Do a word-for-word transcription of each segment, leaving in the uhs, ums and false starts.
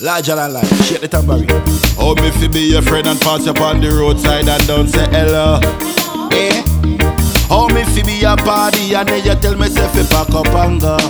Larger than life, shake the tambourine. Oh, me fi be your friend and pass you on the roadside and don't say hello. Eh? Oh, me fi be your party and then you tell me say fi pack up and go.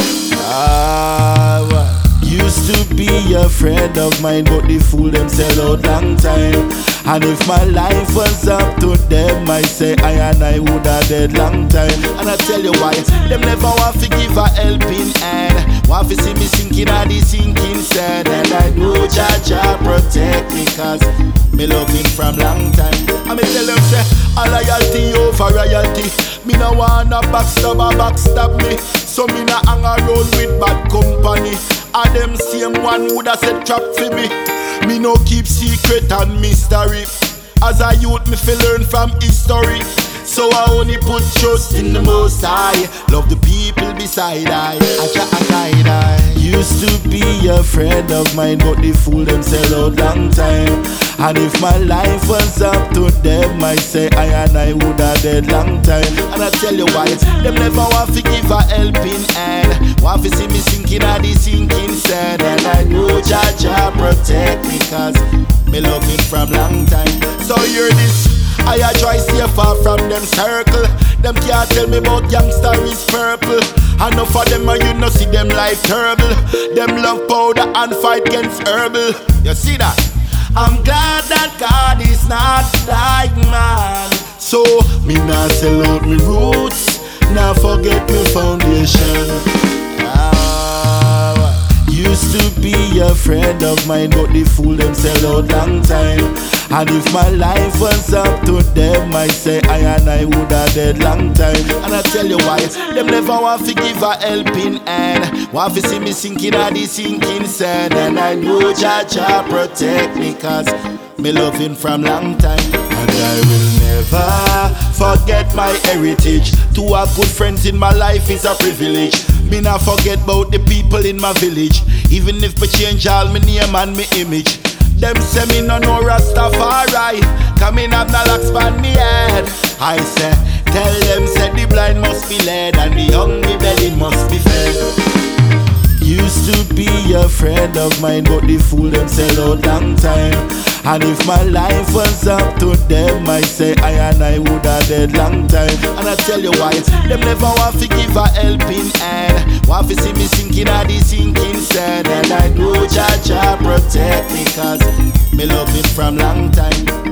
Ah, what? Used to be a friend of mine, but the fool them sell out long time. And if my life was up to them, I say I and I would have dead long time. And I tell you why, them never want to give a helping hand. Want to see me sinking at the sinking sand. And I know Jah Jah protect me, cause me love him from long time. And me tell them say, a loyalty over royalty. Me no wanna backstab or backstab me. So me no hang around with bad company. And them same one woulda set trap for me. Me no keep secret and mystery. As a youth me fi learn from history. So I only put trust in the Most High. Love the people beside I, I try to guide I. Used to be a friend of mine, but the fool them sell out long time. And if my life was up to them, I say I and I would have dead long time. And I tell you why, them never want to give a helping hand. Want to see me sinking at the sinking sand. And I know Jah Jah protect me, cause me love him from long time. So hear this, I a try stay far from them circle. Them can't tell me about youngster is purple. Enough of them and you no see them life terrible. Them love powder and fight against herbal. You see that? I'm glad that God is not like man. So me not sell out me roots, now forget me foundation. Ah, used to be a friend of mine, but the fool them sell out long time. And if my life was up to them, I say I and I would have dead long time. And I tell you why, them never want to give a helping hand. Want to see me sinking at the sinking sand. And I know Jah Jah protect me, cause me love him from long time. And I will never forget my heritage. To have good friends in my life is a privilege. Me not forget about the people in my village. Even if me change all my name and my image. Them say me no know Rastafari, come in have no locks on me head. I say, tell them say the blind must be led and the hungry belly must be fed. Used to be a friend of mine, but the fool them sell out long time. And if my life was up to them, I say I and I would have dead long time. And I tell you why, them never want to give a helping hand. Want to see me sinking at the sinking sand. And I know Jah Jah protect me, cause me love him from long time.